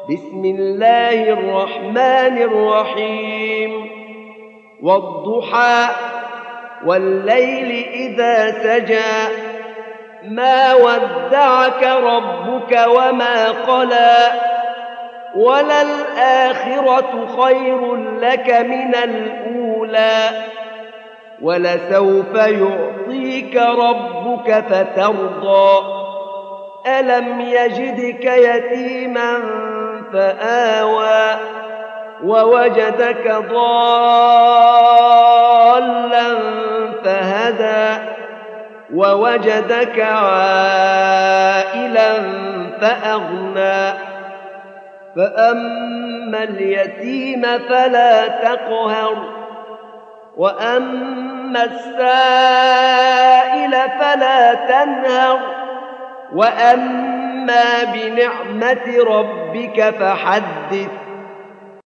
بسم الله الرحمن الرحيم والضحى والليل إذا سجى ما ودعك ربك وما قلى وللآخرة خير لك من الأولى ولسوف يعطيك ربك فترضى ألم يجدك يتيما فآوى ووجدك ضالا فهدى ووجدك عائلا فأغنى فأما اليتيم فلا تقهر وأما السائل فلا تنهر وأما بنعمة ربك فحدث